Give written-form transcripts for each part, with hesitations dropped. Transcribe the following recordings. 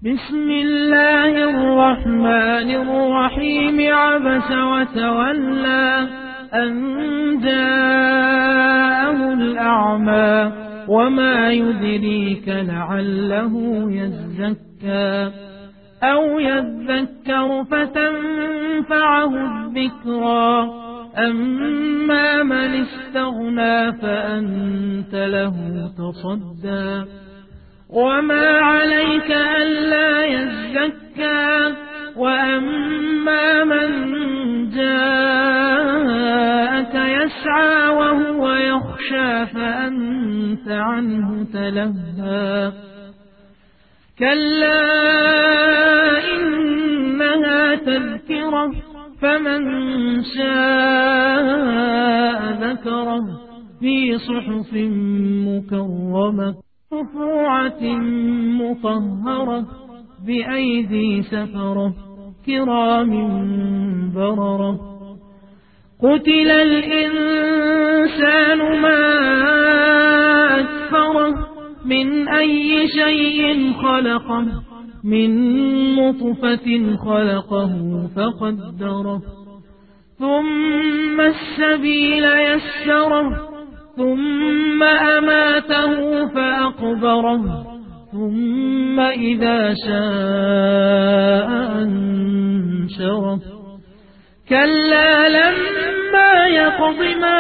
بسم الله الرحمن الرحيم. عبس وتولى أن جاءه الأعمى وما يدريك لعله يزكى أو يذكر فتنفعه الذكرى. أما من استغنى فأنت له تصدى وما عليك ألا يزكى. وأما من جاءك يسعى وهو يخشى فأنت عنه تلهى. كلا إنها تذكرة فمن شاء ذكره في صحف مكرمة مرفوعة مطهرة بأيدي سفرة كرام بررة. قتل الإنسان ما أكفره من أي شيء خلقه من نطفة خلقه فقدره ثم السبيل يسره ثم أماته فأقبره ثم إذا شاء أنشره. كلا لما يقض ما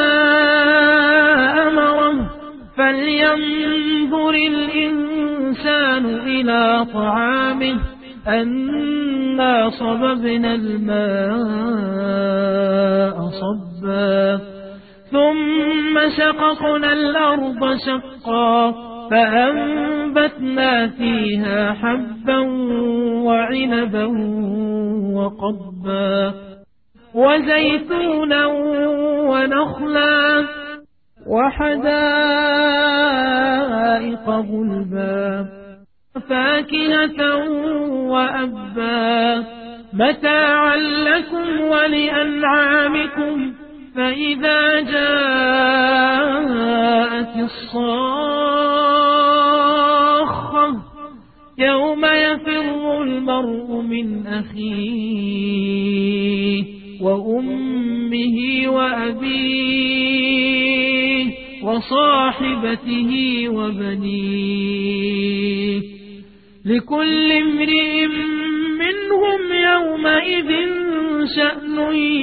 أمره فلينظر الإنسان إلى طعامه أنا صببنا الماء صبا ثم شققنا الأرض شقا فأنبتنا فيها حبا وعنبا وقضبا وزيتونا ونخلا وحدائق غلبا فاكهة وأبا متاعا لكم ولأنعامكم. فإذا جاءت الصاخة يوم يفر المرء من أخيه وأمه وأبيه وصاحبته وبنيه لكل امرئ منهم يومئذ شأن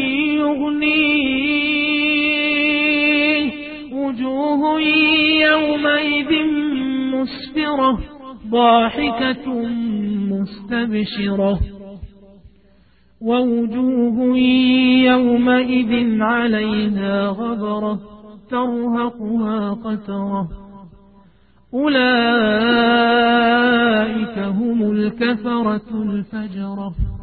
يغنيه. وجوه يومئذ مسفرة ضاحكة مستبشرة ووجوه يومئذ عليها غبرة ترهقها قترة. أولئك هم الكفرة الفجرة.